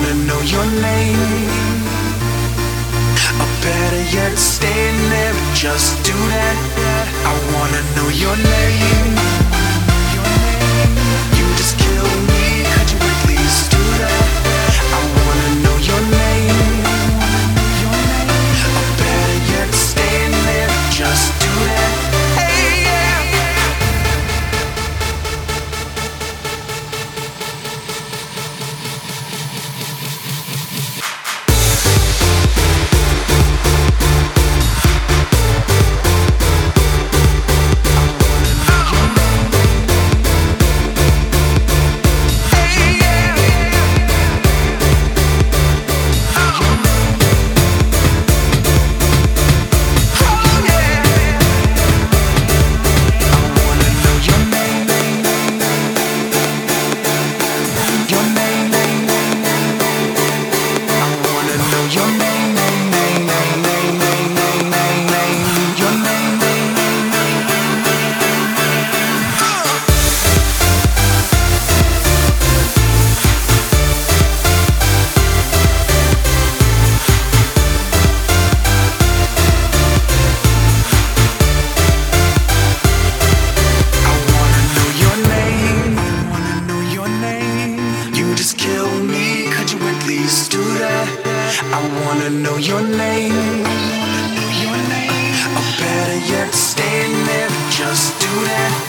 wanna know your name. Or better yet, stay there, just do that. I wanna know your name. You just kill me, could you at least do that? I wanna know your name. Or better yet, stay there, just do that. Hey, yeah. I wanna know your name. Or better yet, stay there, just do that.